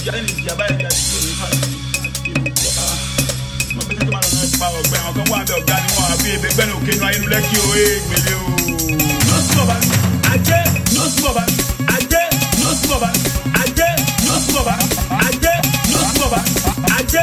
ìyá ní ìyá báyìí ìyá tí òní fà mo bí tó máa lọ náà pa ọgbẹ́ àwọn kan wà bẹ ọ̀gá ni wọn àbí ẹgbẹ́ ní òkè náà inú lẹ́kì o gbélé o. nọ́ọ̀sì bọ̀bá ajé nọ́ọ̀sì bọ̀bá ajé nọ́ọ̀sì bọ̀bá ajé nọ́ọ̀sì bọ̀bá ajé nọ́ọ̀sì bọ̀bá ajé.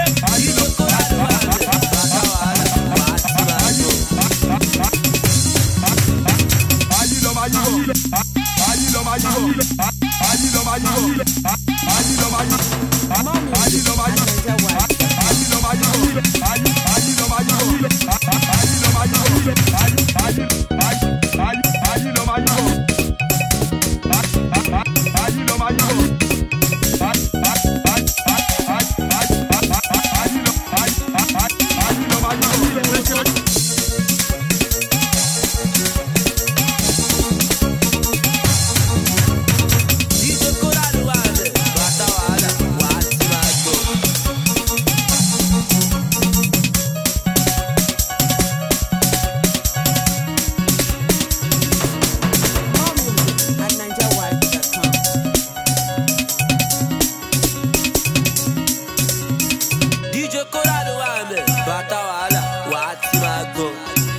DJ Colado, bata wala, wati mago.